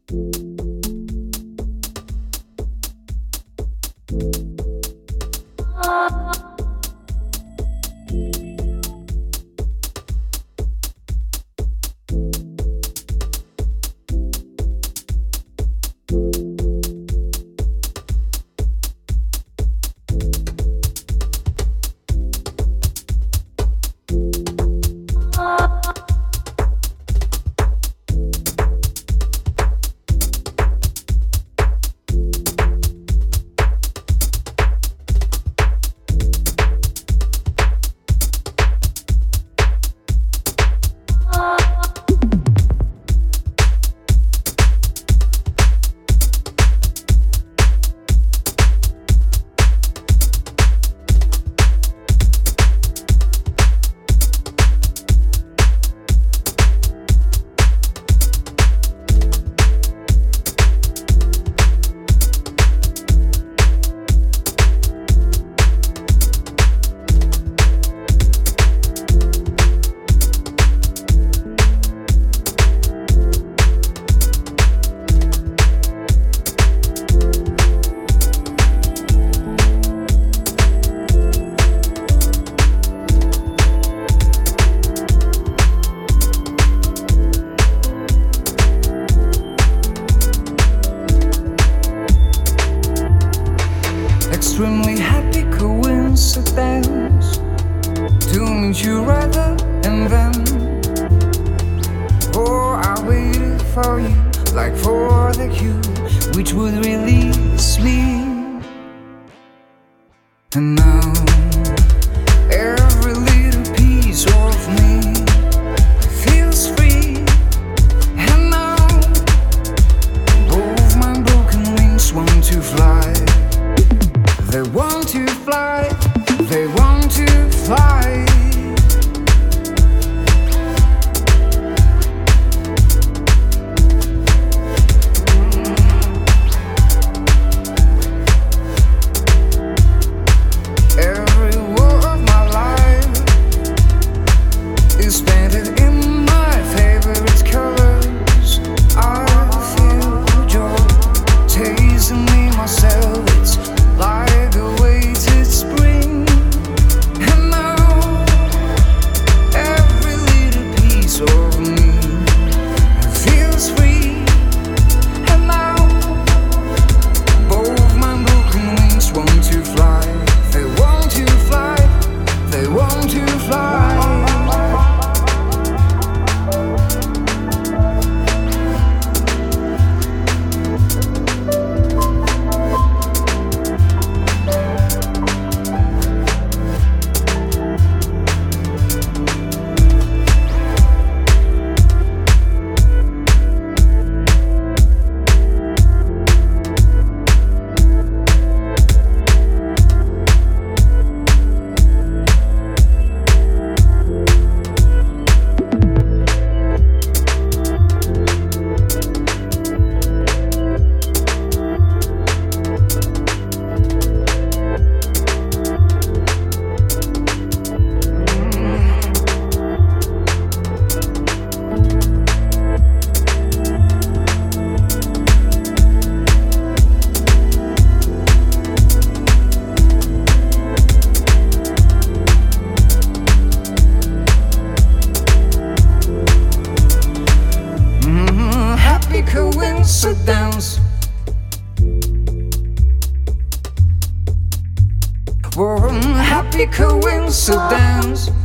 Extremely happy coincidence to meet you right there and then. Oh, I waited for you like for the cue which would release me. And now every little piece of me feels free. And now both my broken wings want to fly. They want to fly, they want to fly. Every word of my life is painted in my favorite colors. I feel joy tasting me myself. It's like a weighted spring. And now every little piece of me feels free. And now both my broken wings want to fly. They want to fly, they want to fly. Coincidence. Happy coincidence.